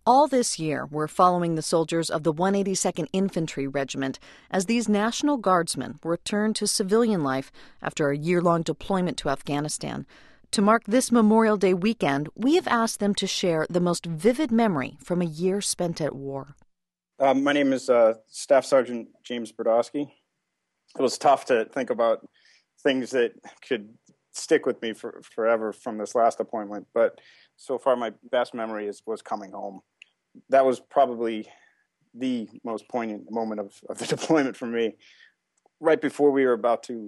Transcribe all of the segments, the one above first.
All this year, we're following the soldiers of the 182nd Infantry Regiment as these National Guardsmen return to civilian life after a year-long deployment to Afghanistan. To mark this Memorial Day weekend, we have asked them to share the most vivid memory from a year spent at war. My name is Staff Sergeant James Brodowski. It was tough to think about things that could stick with me forever from this last appointment, but so far my best memory was coming home. That was probably the most poignant moment of the deployment for me. Right before we were about to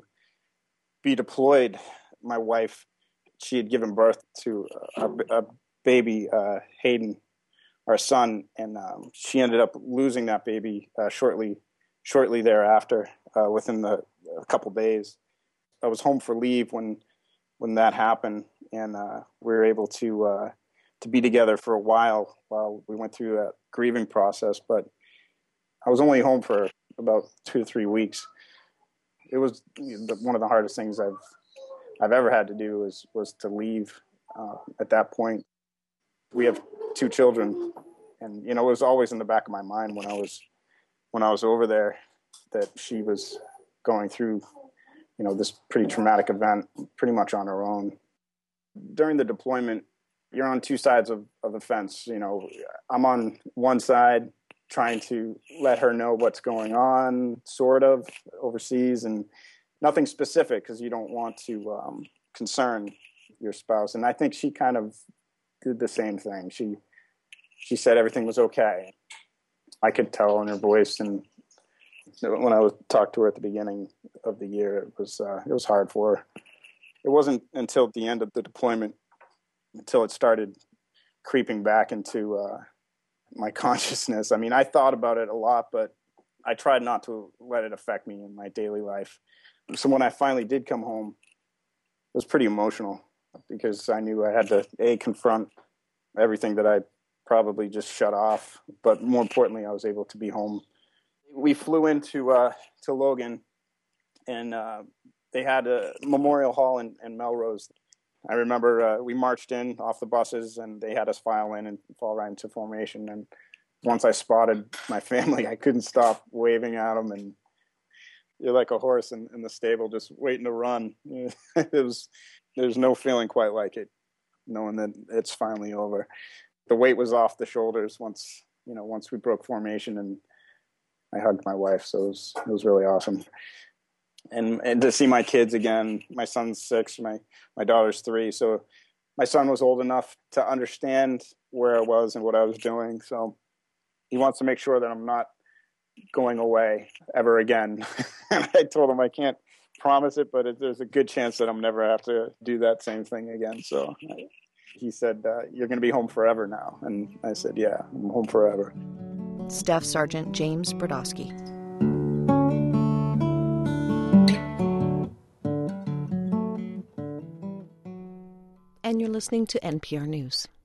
be deployed, my wife, she had given birth to a baby, Hayden, our son, and she ended up losing that baby shortly thereafter, within a couple days. I was home for leave when that happened, and we were able to be together for a while we went through that grieving process. But I was only home for about 2 to 3 weeks. It was one of the hardest things I've ever had to do was to leave. At that point, we have 2 children, and it was always in the back of my mind when I was over there that she was going through this pretty traumatic event pretty much on her own. During the deployment, you're on 2 sides of the fence. I'm on one side trying to let her know what's going on, sort of, overseas, and nothing specific because you don't want to concern your spouse. And I think she kind of did the same thing. She said everything was okay. I could tell in her voice, and when I talked to her at the beginning of the year, it was hard for her. It wasn't until the end of the deployment, until it started creeping back into my consciousness. I mean, I thought about it a lot, but I tried not to let it affect me in my daily life. So when I finally did come home, it was pretty emotional because I knew I had to, confront everything that I probably just shut off. But more importantly, I was able to be home. We flew into to Logan, and they had a Memorial Hall in Melrose. I remember we marched in off the buses, and they had us file in and fall right into formation. And once I spotted my family, I couldn't stop waving at them. And you're like a horse in the stable just waiting to run. There's no feeling quite like it, knowing that it's finally over. The weight was off the shoulders once we broke formation, and I hugged my wife. So it was really awesome. And to see my kids again. My son's 6, my daughter's 3. So my son was old enough to understand where I was and what I was doing. So he wants to make sure that I'm not going away ever again. And I told him I can't promise it, but there's a good chance that I'm never have to do that same thing again. So he said, "You're going to be home forever now." And I said, "Yeah, I'm home forever." Staff Sergeant James Brodowski. And you're listening to NPR News.